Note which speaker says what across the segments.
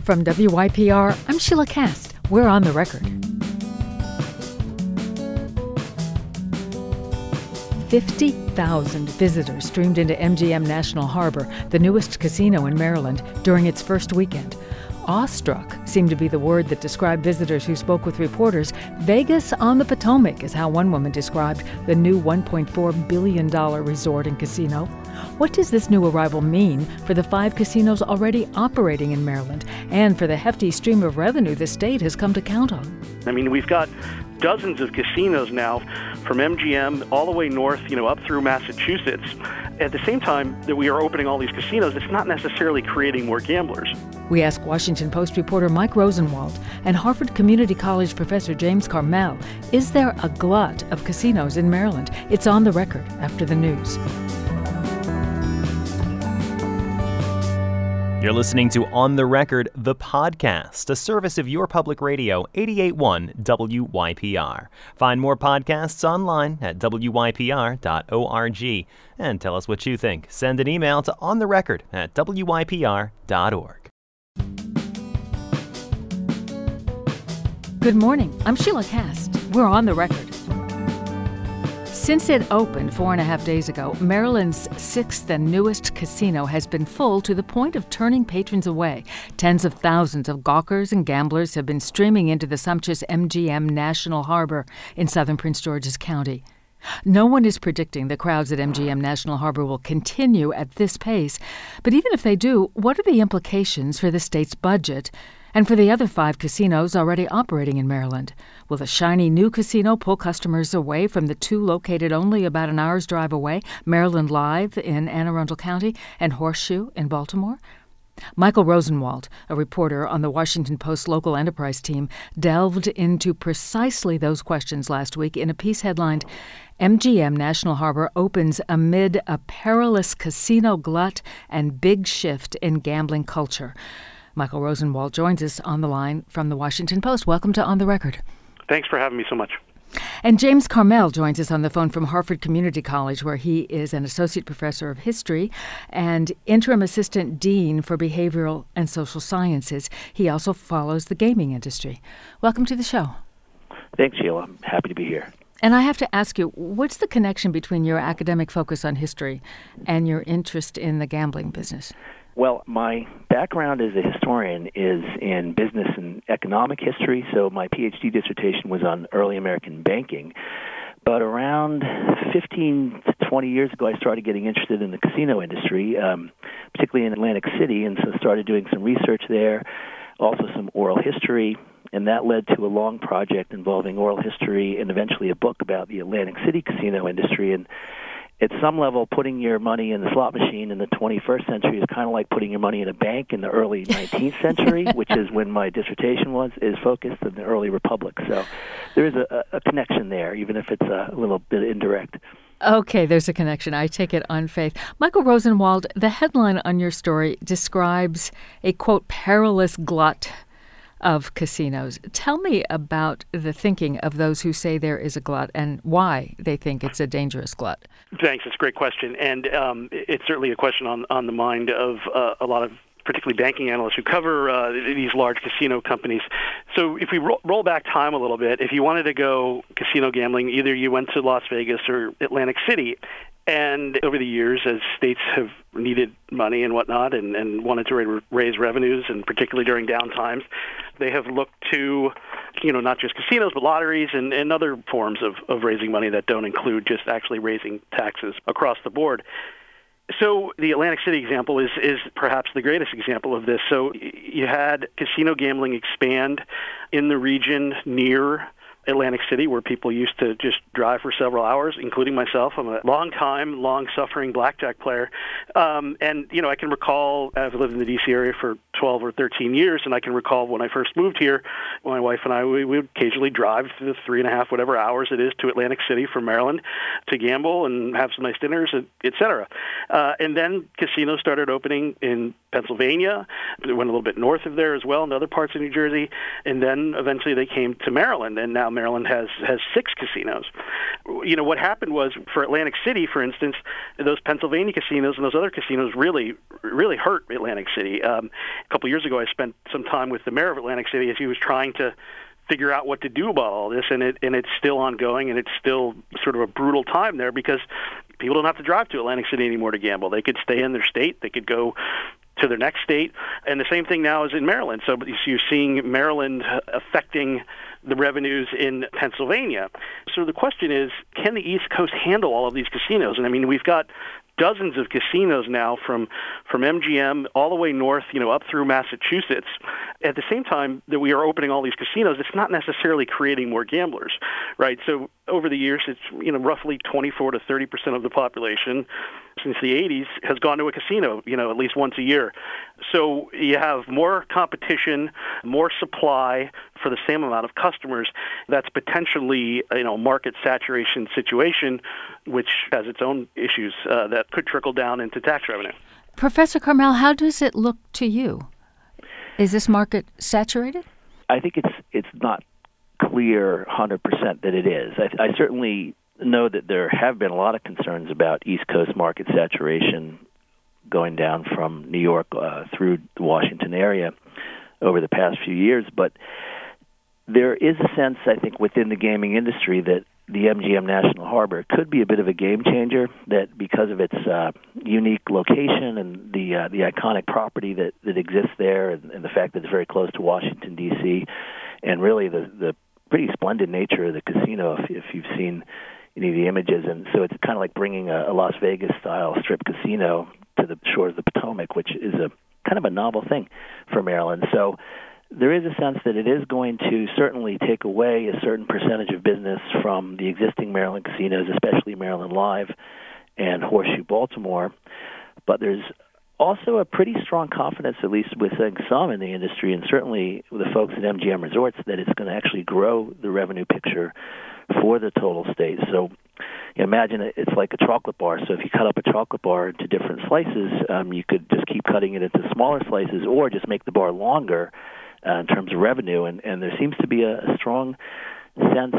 Speaker 1: From WYPR, I'm Sheila Kast. We're on the record. 50,000 visitors streamed into MGM National Harbor, the newest casino in Maryland, during its first weekend. Awestruck seemed to be the word that described visitors who spoke with reporters. Vegas on the Potomac is how one woman described the new $1.4 billion resort and casino. What does this new arrival mean for the 5 casinos already operating in Maryland and for the hefty stream of revenue the state has come to count on?
Speaker 2: I mean, we've got dozens of casinos now from MGM all the way north, up through Massachusetts. At the same time that we are opening all these casinos, it's not necessarily creating more gamblers.
Speaker 1: We ask Washington Post reporter Mike Rosenwald and Harvard Community College professor James Carmel, is there a glut of casinos in Maryland? It's on the record after the news.
Speaker 3: You're listening to On the Record, the podcast, a service of your public radio, 88.1 WYPR. Find more podcasts online at wypr.org. And tell us what you think. Send an email to ontherecord@wypr.org.
Speaker 1: Good morning. I'm Sheila Kast. We're on the record. Since it opened 4.5 days ago, Maryland's 6th and newest casino has been full to the point of turning patrons away. Tens of thousands of gawkers and gamblers have been streaming into the sumptuous MGM National Harbor in southern Prince George's County. No one is predicting the crowds at MGM National Harbor will continue at this pace. But even if they do, what are the implications for the state's budget and for the other 5 casinos already operating in Maryland? Will the shiny new casino pull customers away from the 2 located only about an hour's drive away, Maryland Live in Anne Arundel County and Horseshoe in Baltimore? Michael Rosenwald, a reporter on the Washington Post local enterprise team, delved into precisely those questions last week in a piece headlined, MGM National Harbor opens amid a perilous casino glut and big shift in gambling culture. Michael Rosenwald joins us on the line from the Washington Post. Welcome to On the Record.
Speaker 2: Thanks for having me so much.
Speaker 1: And James Carmel joins us on the phone from Harvard Community College, where he is an associate professor of history and interim assistant dean for behavioral and social sciences. He also follows the gaming industry. Welcome to the show.
Speaker 4: Thanks, Sheila. I'm happy to be here.
Speaker 1: And I have to ask you, what's the connection between your academic focus on history and your interest in the gambling business?
Speaker 4: Well, my background as a historian is in business and economic history, so my PhD dissertation was on early American banking. But around 15 to 20 years ago, I started getting interested in the casino industry, particularly in Atlantic City, and so started doing some research there, also some oral history, and that led to a long project involving oral history and eventually a book about the Atlantic City casino industry. And at some level, putting your money in the slot machine in the 21st century is kind of like putting your money in a bank in the early 19th century, which is when my dissertation is focused in the early republic. So there is a connection there, even if it's a little bit indirect.
Speaker 1: Okay, there's a connection. I take it on faith. Michael Rosenwald, the headline on your story describes a, quote, perilous glut of casinos. Tell me about the thinking of those who say there is a glut and why they think it's a dangerous glut.
Speaker 2: Thanks. It's a great question. And it's certainly a question on the mind of a lot of particularly banking analysts who cover these large casino companies. So if we roll back time a little bit, if you wanted to go casino gambling, either you went to Las Vegas or Atlantic City. And over the years, as states have needed money and whatnot and wanted to raise revenues, and particularly during down times, they have looked to, not just casinos, but lotteries and other forms of raising money that don't include just actually raising taxes across the board. So the Atlantic City example is perhaps the greatest example of this. So you had casino gambling expand in the region near Atlantic City, where people used to just drive for several hours, including myself. I'm a long-suffering blackjack player. I can recall, I've lived in the D.C. area for 12 or 13 years, and I can recall when I first moved here, my wife and I, we would occasionally drive the 3.5, whatever hours it is, to Atlantic City from Maryland to gamble and have some nice dinners, et cetera. And then casinos started opening in Pennsylvania. It went a little bit north of there as well, in other parts of New Jersey. And then eventually they came to Maryland, and now Maryland has 6 casinos. What happened was, for Atlantic City, for instance, those Pennsylvania casinos and those other casinos really hurt Atlantic City. A couple years ago, I spent some time with the mayor of Atlantic City as he was trying to figure out what to do about all this, and it's still ongoing, and it's still sort of a brutal time there because people don't have to drive to Atlantic City anymore to gamble. They could stay in their state. They could go to their next state. And the same thing now is in Maryland. So you're seeing Maryland affecting the revenues in Pennsylvania. So the question is, can the East Coast handle all of these casinos? And I mean, we've got dozens of casinos now from MGM all the way north, up through Massachusetts. At the same time that we are opening all these casinos, it's not necessarily creating more gamblers, right? So over the years, it's roughly 24 to 30% of the population since the 80s has gone to a casino, at least once a year. So you have more competition, more supply for the same amount of customers. That's potentially a market saturation situation, which has its own issues that could trickle down into tax revenue.
Speaker 1: Professor Karmel, how does it look to you? Is this market saturated?
Speaker 4: I think it's not clear 100% that it is. I certainly know that there have been a lot of concerns about East Coast market saturation going down from New York through the Washington area over the past few years. But there is a sense, I think, within the gaming industry that the MGM National Harbor could be a bit of a game changer, that because of its unique location and the iconic property that exists there and the fact that it's very close to Washington, D.C., and really the pretty splendid nature of the casino, if you've seen any of the images. And so it's kind of like bringing a Las Vegas-style strip casino to the shores of the Potomac, which is a kind of a novel thing for Maryland. So there is a sense that it is going to certainly take away a certain percentage of business from the existing Maryland casinos, especially Maryland Live and Horseshoe Baltimore. But there's also a pretty strong confidence, at least with some in the industry, and certainly with the folks at MGM Resorts, that it's going to actually grow the revenue picture for the total state. So imagine it's like a chocolate bar. So if you cut up a chocolate bar into different slices, you could just keep cutting it into smaller slices or just make the bar longer in terms of revenue. And there seems to be a strong sense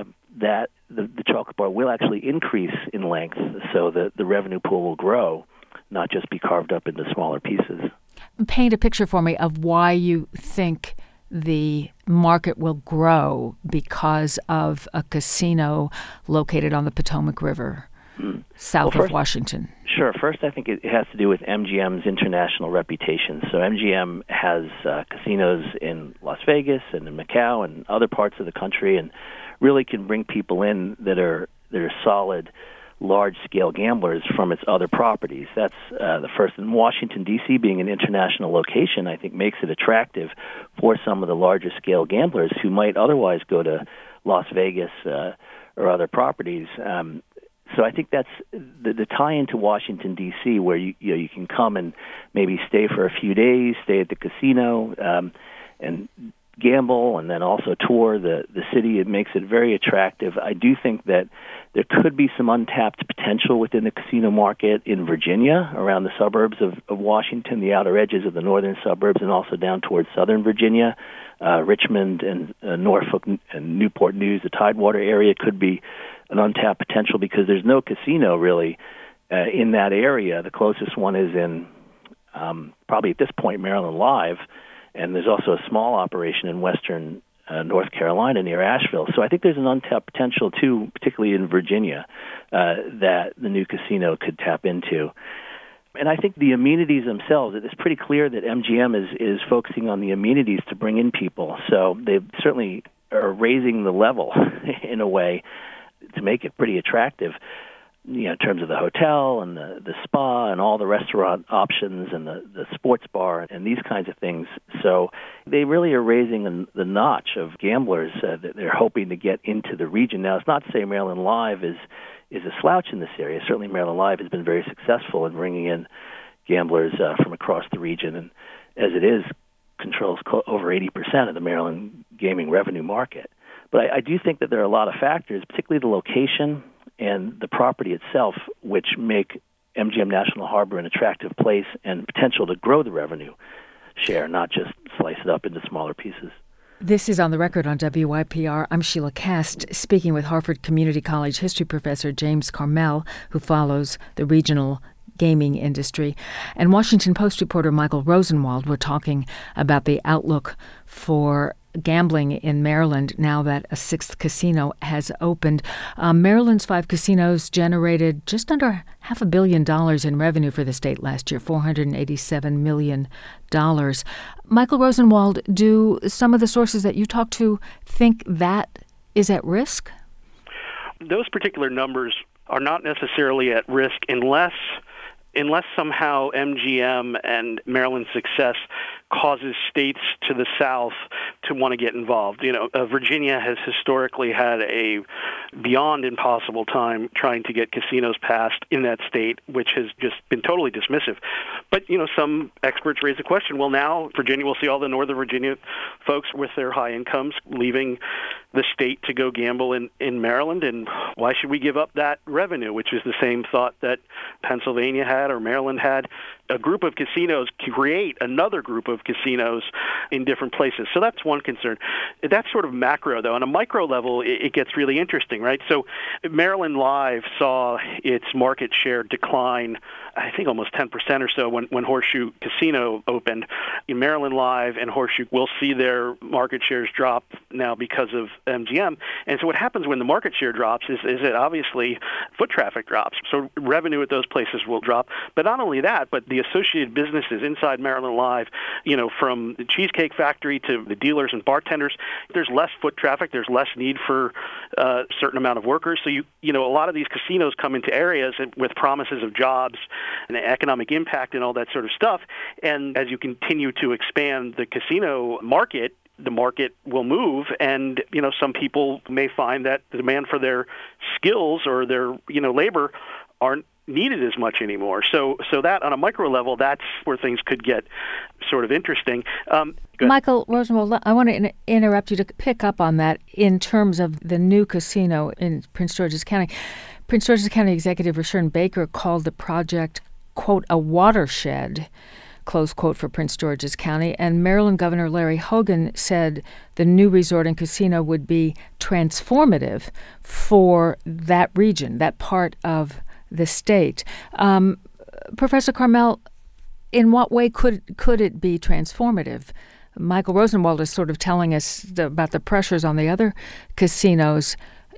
Speaker 4: that the chocolate bar will actually increase in length, so that the revenue pool will grow, not just be carved up into smaller pieces.
Speaker 1: Paint a picture for me of why you think the market will grow because of a casino located on the Potomac River, south of Washington.
Speaker 4: Sure. First, I think it has to do with MGM's international reputation. So MGM has casinos in Las Vegas and in Macau and other parts of the country, and really can bring people in that are solid, large-scale gamblers from its other properties. That's the first. And Washington, D.C., being an international location, I think makes it attractive for some of the larger-scale gamblers who might otherwise go to Las Vegas or other properties. So I think that's the tie-in to Washington, D.C., where you can come and maybe stay for a few days, stay at the casino, and gamble, and then also tour the city. It makes it very attractive. I do think that there could be some untapped potential within the casino market in Virginia, around the suburbs of Washington, the outer edges of the northern suburbs, and also down towards southern Virginia. Richmond and Norfolk and Newport News, the Tidewater area, could be an untapped potential because there's no casino really in that area. The closest one is in probably at this point Maryland Live, and there's also a small operation in western North Carolina near Asheville. So I think there's an untapped potential too, particularly in Virginia, that the new casino could tap into. And I think the amenities themselves, it's pretty clear that MGM is focusing on the amenities to bring in people. So they certainly are raising the level in a way to make it pretty attractive, in terms of the hotel and the spa and all the restaurant options and the sports bar and these kinds of things. So they really are raising the notch of gamblers that they're hoping to get into the region. Now, it's not to say Maryland Live is a slouch in this area. Certainly Maryland Live has been very successful in bringing in gamblers from across the region, and as it is, controls over 80% of the Maryland gaming revenue market. But I do think that there are a lot of factors, particularly the location and the property itself, which make MGM National Harbor an attractive place and potential to grow the revenue share, not just slice it up into smaller pieces.
Speaker 1: This is On the Record on WYPR. I'm Sheila Kast, speaking with Harvard Community College history professor James Carmel, who follows the regional gaming industry, and Washington Post reporter Michael Rosenwald. We're talking about the outlook for gambling in Maryland now that a sixth casino has opened. Maryland's 5 casinos generated just under $500 million in revenue for the state last year, $487 million. Michael Rosenwald, do some of the sources that you talk to think that is at risk?
Speaker 2: Those particular numbers are not necessarily at risk unless somehow MGM and Maryland's success causes states to the south to want to get involved. Virginia has historically had a beyond impossible time trying to get casinos passed in that state, which has just been totally dismissive. But, some experts raise the question, well, now Virginia will see all the Northern Virginia folks with their high incomes leaving the state to go gamble in Maryland, and why should we give up that revenue, which is the same thought that Pennsylvania had or Maryland had. A group of casinos create another group of casinos in different places. So that's one concern. That's sort of macro, though. On a micro level, it gets really interesting, right? So Maryland Live saw its market share decline, I think almost 10% or so when Horseshoe Casino opened. In Maryland Live and Horseshoe will see their market shares drop now because of MGM. And so what happens when the market share drops is that obviously foot traffic drops. So revenue at those places will drop. But not only that, but the associated businesses inside Maryland Live, from the Cheesecake Factory to the dealers and bartenders, there's less foot traffic, there's less need for a certain amount of workers. So a lot of these casinos come into areas with promises of jobs and economic impact and all that sort of stuff. And as you continue to expand the casino market, the market will move, and some people may find that the demand for their skills or their labor aren't needed as much anymore. So that on a micro level, that's where things could get sort of interesting.
Speaker 1: Michael Rosenwald, I want to interrupt you to pick up on that in terms of the new casino in Prince George's County. Prince George's County Executive Rushern Baker called the project, quote, a watershed, close quote, for Prince George's County. And Maryland Governor Larry Hogan said the new resort and casino would be transformative for that region, that part of the state. Professor Carmel, in what way could it be transformative? Michael Rosenwald is sort of telling us about the pressures on the other casinos.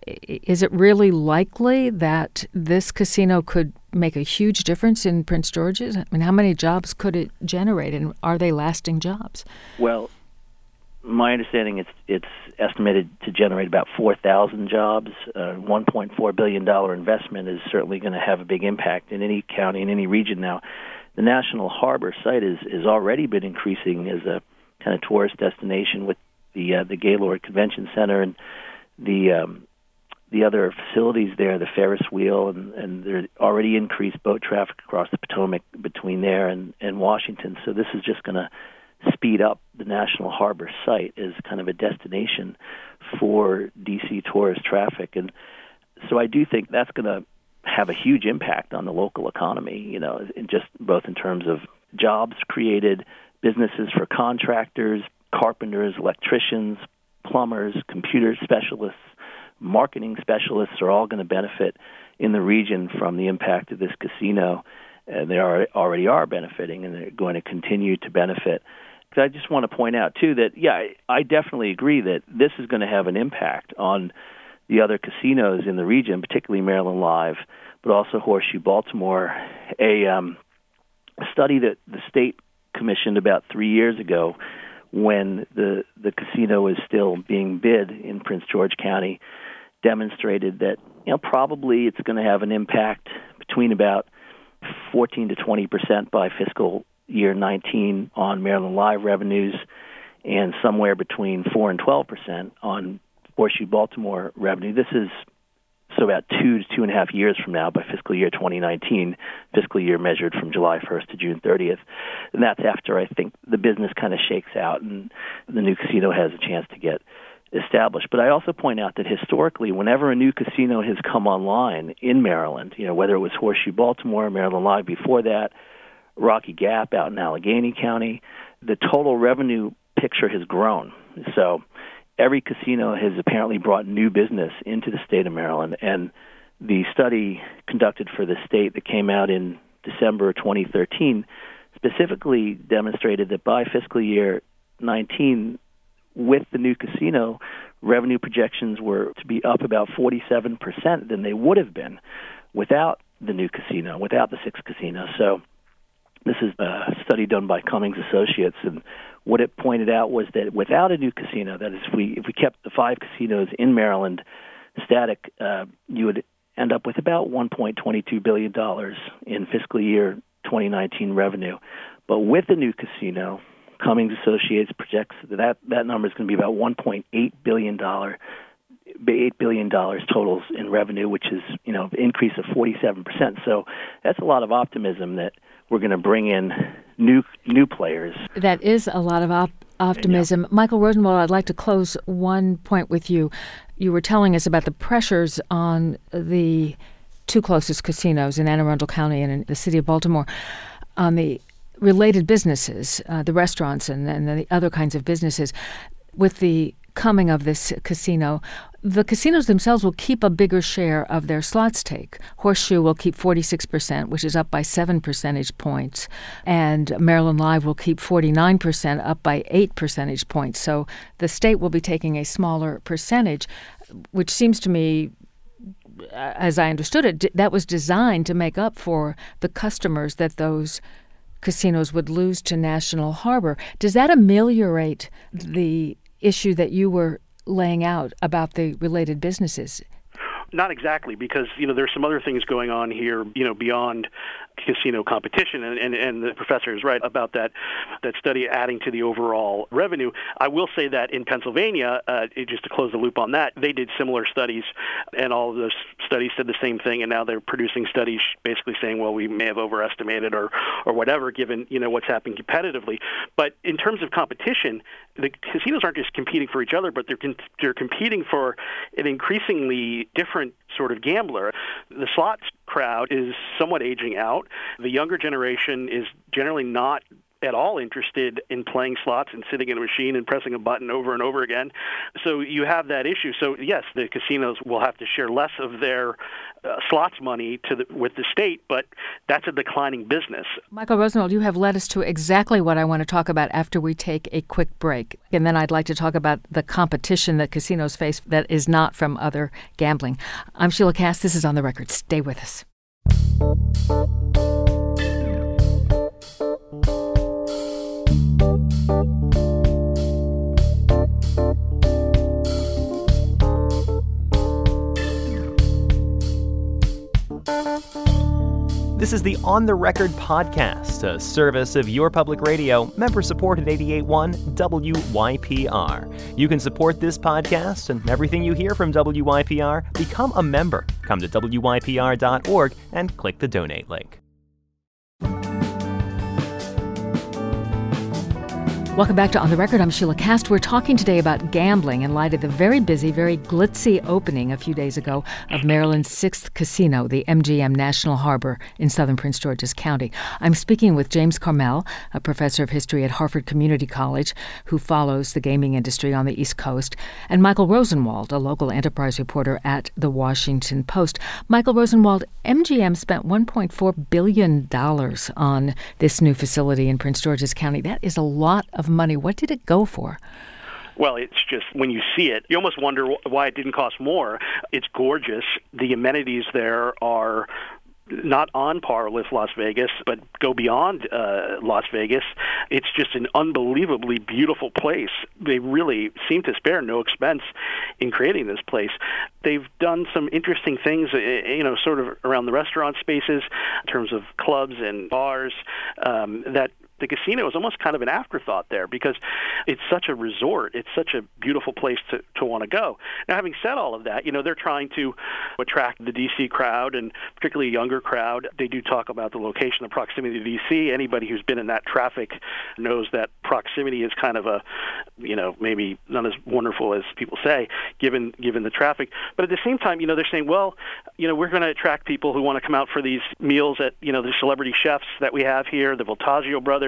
Speaker 1: Is it really likely that this casino could make a huge difference in Prince George's? I mean, how many jobs could it generate, and are they lasting jobs?
Speaker 4: Well, my understanding it's estimated to generate about 4,000 jobs. $1.4 billion investment is certainly going to have a big impact in any county, in any region now. The National Harbor site has already been increasing as a kind of tourist destination with the Gaylord Convention Center and the other facilities there, the Ferris wheel, and there already increased boat traffic across the Potomac between there and Washington. So this is just going to speed up the National Harbor site as kind of a destination for D.C. tourist traffic. And so I do think that's going to have a huge impact on the local economy, just both in terms of jobs created, businesses for contractors, carpenters, electricians, plumbers, computer specialists, marketing specialists are all going to benefit in the region from the impact of this casino. They already are benefiting, and they're going to continue to benefit. Because I just want to point out, too, that, I definitely agree that this is going to have an impact on the other casinos in the region, particularly Maryland Live, but also Horseshoe Baltimore. A study that the state commissioned about 3 years ago when the casino was still being bid in Prince George County demonstrated that probably it's going to have an impact between about 14 to 20% by fiscal year 19 on Maryland Live revenues, and somewhere between 4 and 12% on Horseshoe Baltimore revenue. This is so about 2 to 2.5 years from now, by fiscal year 2019, fiscal year measured from July 1st to June 30th. And that's after I think the business kind of shakes out and the new casino has a chance to get established. But I also point out that historically, whenever a new casino has come online in Maryland, whether it was Horseshoe Baltimore, Maryland Live before that, Rocky Gap out in Allegheny County, the total revenue picture has grown. So every casino has apparently brought new business into the state of Maryland, and the study conducted for the state that came out in December 2013 specifically demonstrated that by fiscal year 19, with the new casino, revenue projections were to be up about 47% than they would have been without the new casino, without the sixth casino. So this is a study done by Cummings Associates, and what it pointed out was that without a new casino, that is, if we kept the 5 casinos in Maryland static, you would end up with about $1.22 billion in fiscal year 2019 revenue. But with the new casino, Cummings Associates projects that number is going to be about $1.8 billion, $8 billion totals in revenue, which is an increase of 47%. So that's a lot of optimism that we're going to bring in new players.
Speaker 1: That is a lot of optimism. Yeah. Michael Rosenwald, I'd like to close one point with you. You were telling us about the pressures on the 2 closest casinos in Anne Arundel County and in the city of Baltimore on the related businesses, the restaurants and the other kinds of businesses. With the coming of this casino, the casinos themselves will keep a bigger share of their slots take. Horseshoe will keep 46%, which is up by 7 percentage points, and Maryland Live will keep 49%, up by 8 percentage points. So the state will be taking a smaller percentage, which seems to me, as I understood it, that was designed to make up for the customers that those casinos would lose to National Harbor. Does that ameliorate the issue that you were laying out about the related businesses?
Speaker 2: Not exactly, because there's some other things going on here, beyond casino competition, and the professor is right about that study adding to the overall revenue. I will say that in Pennsylvania, just to close the loop on that, they did similar studies, and all of those studies said the same thing, and now they're producing studies basically saying, well, we may have overestimated or whatever, given what's happening competitively. But in terms of competition, the casinos aren't just competing for each other, but they're competing for an increasingly different sort of gambler. The slots crowd is somewhat aging out. The younger generation is generally not at all interested in playing slots and sitting in a machine and pressing a button over and over again. So you have that issue. So yes, the casinos will have to share less of their slots money with the state, but that's a declining business.
Speaker 1: Michael Rosenwald, you have led us to exactly what I want to talk about after we take a quick break. And then I'd like to talk about the competition that casinos face that is not from other gambling. I'm Sheila Cass. This is On the Record. Stay with us.
Speaker 3: This is the On the Record podcast, a service of your public radio, member-supported 88.1 WYPR. You can support this podcast and everything you hear from WYPR. Become a member. Come to WYPR.org and click the donate link.
Speaker 1: Welcome back to On the Record. I'm Sheila Cass. We're talking today about gambling in light of the very busy, very glitzy opening a few days ago of Maryland's 6th casino, the MGM National Harbor in southern Prince George's County. I'm speaking with James Carmel, a professor of history at Harford Community College who follows the gaming industry on the East Coast, and Michael Rosenwald, a local enterprise reporter at The Washington Post. Michael Rosenwald, MGM spent $1.4 billion on this new facility in Prince George's County. That is a lot of money. What did it go for?
Speaker 2: Well, it's just, when you see it, you almost wonder why it didn't cost more. It's gorgeous. The amenities there are not on par with Las Vegas, but go beyond Las Vegas. It's just an unbelievably beautiful place. They really seem to spare no expense in creating this place. They've done some interesting things, sort of around the restaurant spaces in terms of clubs and bars, that the casino is almost kind of an afterthought there because it's such a resort. It's such a beautiful place to want to go. Now, having said all of that, they're trying to attract the D.C. crowd and particularly a younger crowd. They do talk about the location, the proximity to D.C. Anybody who's been in that traffic knows that proximity is kind of a, maybe not as wonderful as people say, given the traffic. But at the same time, they're saying, well, we're going to attract people who want to come out for these meals at, the celebrity chefs that we have here, the Voltaggio brothers.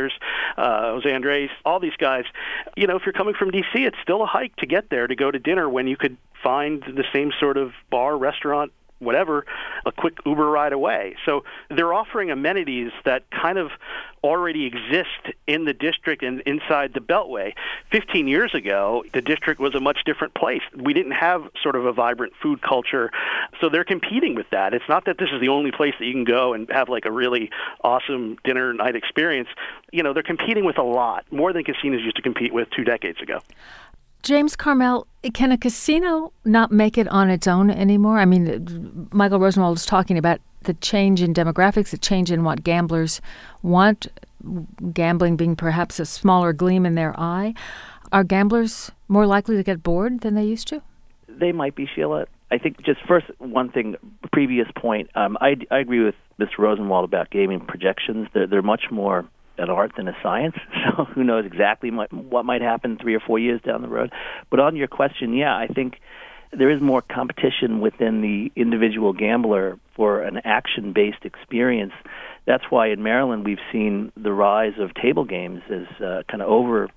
Speaker 2: brothers, Jose Andres, all these guys. You know, if you're coming from D.C., it's still a hike to get there to go to dinner when you could find the same sort of bar, restaurant, whatever, a quick Uber ride away. So they're offering amenities that kind of already exist in the district and inside the Beltway. 15 years ago, the district was a much different place. We didn't have sort of a vibrant food culture, so they're competing with that. It's not that this is the only place that you can go and have like a really awesome dinner night experience. You know, they're competing with a lot, more than casinos used to compete with 2 decades ago.
Speaker 1: James Carmel, can a casino not make it on its own anymore? I mean, Michael Rosenwald is talking about the change in demographics, the change in what gamblers want, gambling being perhaps a smaller gleam in their eye. Are gamblers more likely to get bored than they used to?
Speaker 4: They might be, Sheila. I think just first, one thing, previous point, I agree with Mr. Rosenwald about gaming projections. They're much more an art than a science, so who knows exactly what might happen 3 or 4 years down the road. But on your question, yeah, I think there is more competition within the individual gambler for an action-based experience. That's why in Maryland we've seen the rise of table games as kind of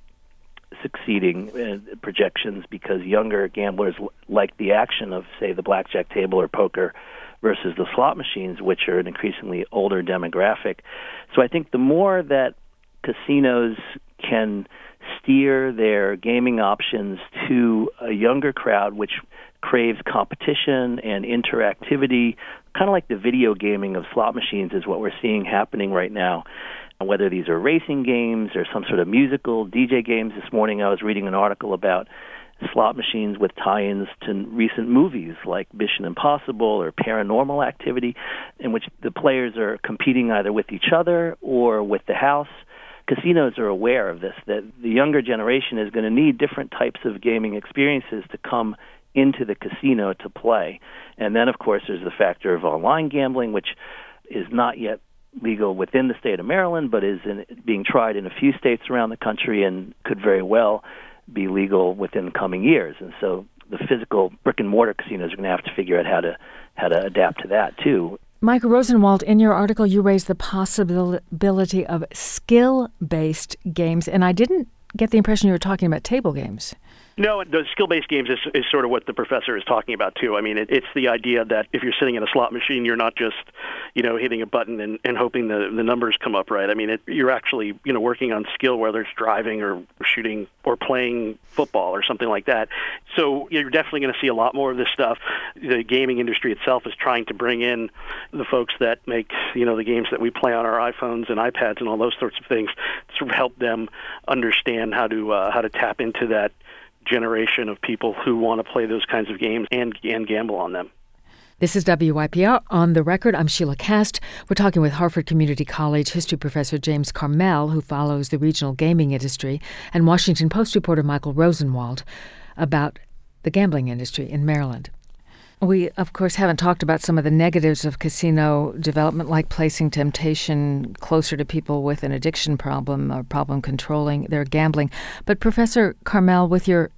Speaker 4: over-succeeding projections, because younger gamblers like the action of, say, the blackjack table or poker versus the slot machines, which are an increasingly older demographic. So I think the more that casinos can steer their gaming options to a younger crowd, which craves competition and interactivity, kind of like the video gaming of slot machines is what we're seeing happening right now. Whether these are racing games or some sort of musical DJ games. This morning I was reading an article about slot machines with tie-ins to recent movies like Mission Impossible or Paranormal Activity, in which the players are competing either with each other or with the house. Casinos are aware of this, that the younger generation is going to need different types of gaming experiences to come into the casino to play. And then, of course, there's the factor of online gambling, which is not yet legal within the state of Maryland, but is being tried in a few states around the country and could very well be legal within the coming years. And so the physical brick-and-mortar casinos are going to have to figure out how to adapt to that, too.
Speaker 1: Michael Rosenwald, in your article, you raised the possibility of skill-based games, and I didn't get the impression you were talking about table games.
Speaker 2: No, the skill-based games is sort of what the professor is talking about, too. I mean, it's the idea that if you're sitting in a slot machine, you're not just, hitting a button and hoping the numbers come up right. I mean, you're actually, working on skill, whether it's driving or shooting or playing football or something like that. So you're definitely going to see a lot more of this stuff. The gaming industry itself is trying to bring in the folks that make, the games that we play on our iPhones and iPads and all those sorts of things to help them understand how to tap into that generation of people who want to play those kinds of games and gamble on them.
Speaker 1: This is WYPR On the Record. I'm Sheila Kast. We're talking with Harvard Community College history professor James Carmel, who follows the regional gaming industry, and Washington Post reporter Michael Rosenwald about the gambling industry in Maryland. We, of course, haven't talked about some of the negatives of casino development, like placing temptation closer to people with an addiction problem or problem controlling their gambling. But Professor Carmel, with your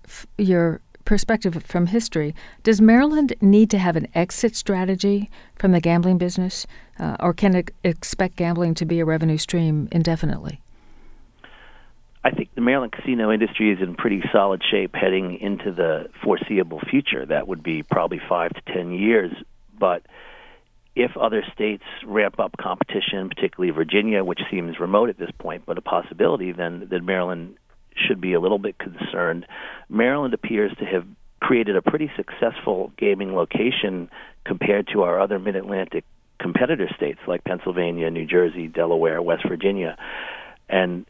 Speaker 1: perspective from history, does Maryland need to have an exit strategy from the gambling business, or can it expect gambling to be a revenue stream indefinitely?
Speaker 4: I think the Maryland casino industry is in pretty solid shape heading into the foreseeable future. That would be probably 5 to 10 years. But if other states ramp up competition, particularly Virginia, which seems remote at this point, but a possibility, then Maryland should be a little bit concerned. Maryland appears to have created a pretty successful gaming location compared to our other mid-Atlantic competitor states like Pennsylvania, New Jersey, Delaware, West Virginia. And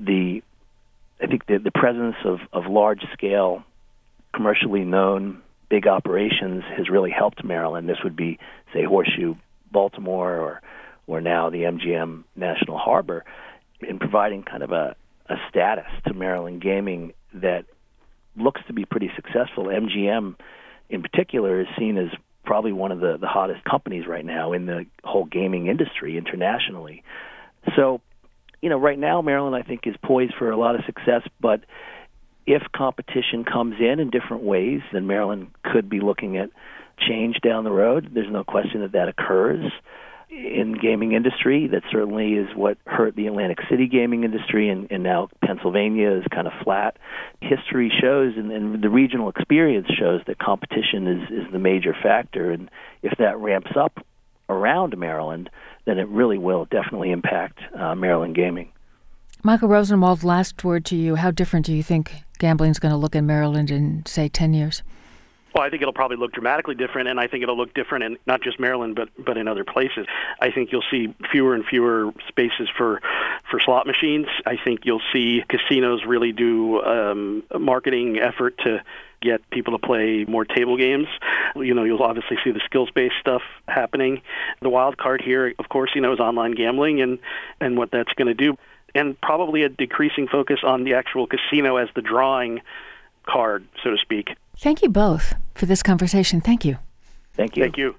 Speaker 4: I think the presence of large-scale, commercially known big operations has really helped Maryland. This would be, say, Horseshoe Baltimore or now the MGM National Harbor, in providing kind of a status to Maryland gaming that looks to be pretty successful. MGM, in particular, is seen as probably one of the hottest companies right now in the whole gaming industry internationally. So, right now, Maryland, I think, is poised for a lot of success, but if competition comes in different ways, then Maryland could be looking at change down the road. There's no question that occurs. in gaming industry. That certainly is what hurt the Atlantic City gaming industry, and now Pennsylvania is kind of flat. History shows, and the regional experience shows, that competition is the major factor, and if that ramps up around Maryland, then it really will definitely impact Maryland gaming.
Speaker 1: Michael Rosenwald, last word to you. How different do you think gambling is going to look in Maryland in, say, 10 years?
Speaker 2: Well, I think it'll probably look dramatically different, and I think it'll look different in not just Maryland, but in other places. I think you'll see fewer and fewer spaces for slot machines. I think you'll see casinos really do a marketing effort to get people to play more table games. You'll obviously see the skills-based stuff happening. The wild card here, of course, is online gambling and what that's going to do, and probably a decreasing focus on the actual casino as the drawing card, so to speak.
Speaker 1: Thank you both for this conversation. Thank you.
Speaker 4: Thank you.
Speaker 2: Thank you.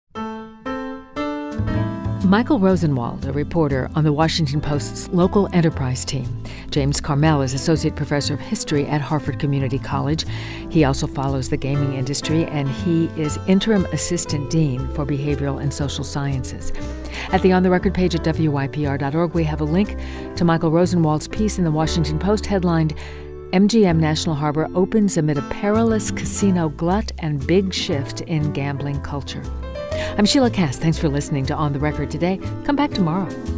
Speaker 1: Michael Rosenwald, a reporter on the Washington Post's local enterprise team. James Carmel is Associate Professor of History at Harford Community College. He also follows the gaming industry, and he is Interim Assistant Dean for Behavioral and Social Sciences. At the On the Record page at WYPR.org, we have a link to Michael Rosenwald's piece in the Washington Post headlined, MGM National Harbor opens amid a perilous casino glut and big shift in gambling culture. I'm Sheila Cass. Thanks for listening to On the Record today. Come back tomorrow.